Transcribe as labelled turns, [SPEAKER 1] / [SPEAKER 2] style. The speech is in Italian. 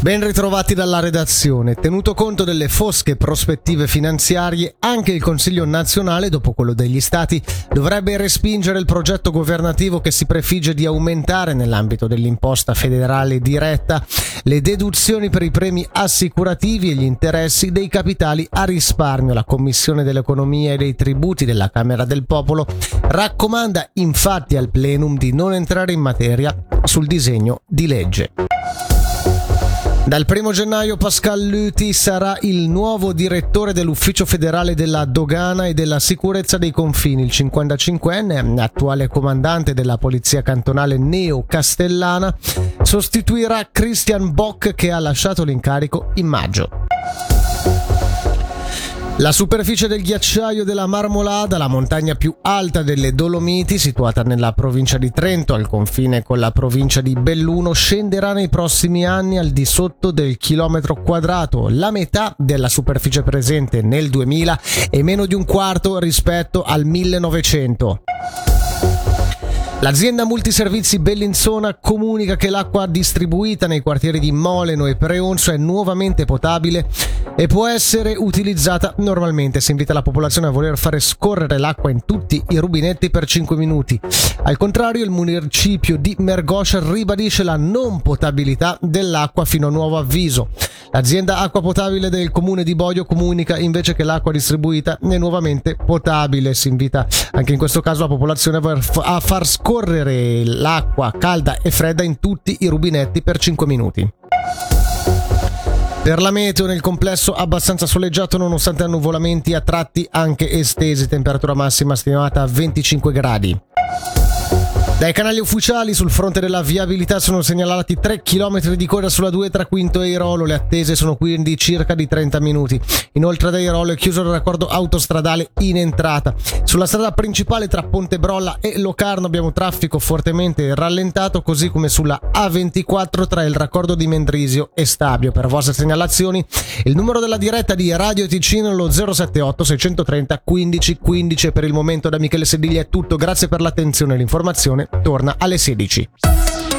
[SPEAKER 1] Ben ritrovati dalla redazione. Tenuto conto delle fosche prospettive finanziarie, anche il Consiglio nazionale, dopo quello degli Stati, dovrebbe respingere il progetto governativo che si prefigge di aumentare, nell'ambito dell'imposta federale diretta, le deduzioni per i premi assicurativi e gli interessi dei capitali a risparmio. La Commissione dell'Economia e dei Tributi della Camera del Popolo raccomanda infatti al plenum di non entrare in materia sul disegno di legge. Dal 1 gennaio Pascal Lüthi sarà il nuovo direttore dell'Ufficio federale della dogana e della sicurezza dei confini. Il 55enne, attuale comandante della polizia cantonale neo-castellana, sostituirà Christian Bock, che ha lasciato l'incarico in maggio. La superficie del ghiacciaio della Marmolada, la montagna più alta delle Dolomiti, situata nella provincia di Trento, al confine con la provincia di Belluno, scenderà nei prossimi anni al di sotto del chilometro quadrato, la metà della superficie presente nel 2000 e meno di un quarto rispetto al 1900. L'azienda multiservizi Bellinzona comunica che l'acqua distribuita nei quartieri di Moleno e Preonzo è nuovamente potabile e può essere utilizzata normalmente. Si invita la popolazione a voler fare scorrere l'acqua in tutti i rubinetti per 5 minuti. Al contrario, il municipio di Mergoscia ribadisce la non potabilità dell'acqua fino a nuovo avviso. L'azienda acqua potabile del comune di Bodio comunica invece che l'acqua distribuita è nuovamente potabile. Si invita anche in questo caso la popolazione a far scorrere l'acqua calda e fredda in tutti i rubinetti per 5 minuti. Per la meteo, nel complesso abbastanza soleggiato nonostante annuvolamenti a tratti anche estesi, temperatura massima stimata a 25 gradi. Dai canali ufficiali, sul fronte della viabilità sono segnalati 3 km di coda sulla 2 tra Quinto e Airolo, le attese sono quindi circa di 30 minuti. Inoltre ad Airolo è chiuso il raccordo autostradale in entrata. Sulla strada principale tra Pontebrolla e Locarno abbiamo traffico fortemente rallentato, così come sulla A24 tra il raccordo di Mendrisio e Stabio. Per vostre segnalazioni il numero della diretta di Radio Ticino è lo 078 630 15 15. Per il momento da Michele Sediglia è tutto, grazie per l'attenzione e l'informazione torna alle 16.